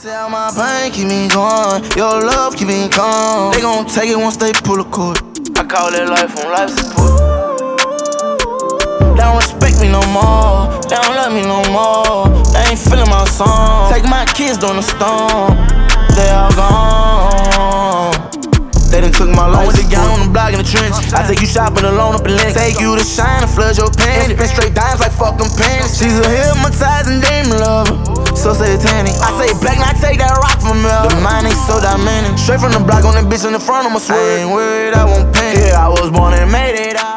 Say all my pain keep me going, your love keep me calm. They gon' take it once they pull a cord. I call it life on life support. They don't respect me no more, they don't love me no more. They ain't feeling my song. Take my kids during the storm, they all gone. They done took my life. I went to gang on the block in the trench. I take you shopping alone up in Lex. Take you to shine and flood your panties. Spin straight dimes like fucking panties. She's a hypnotizing demon lover, so satanic. I say black, and I take that rock from her. The mind ain't so dynamic. Straight from the block on that bitch in the front, I'ma swear. I ain't worried, I won't panic. Yeah, I was born and made it out.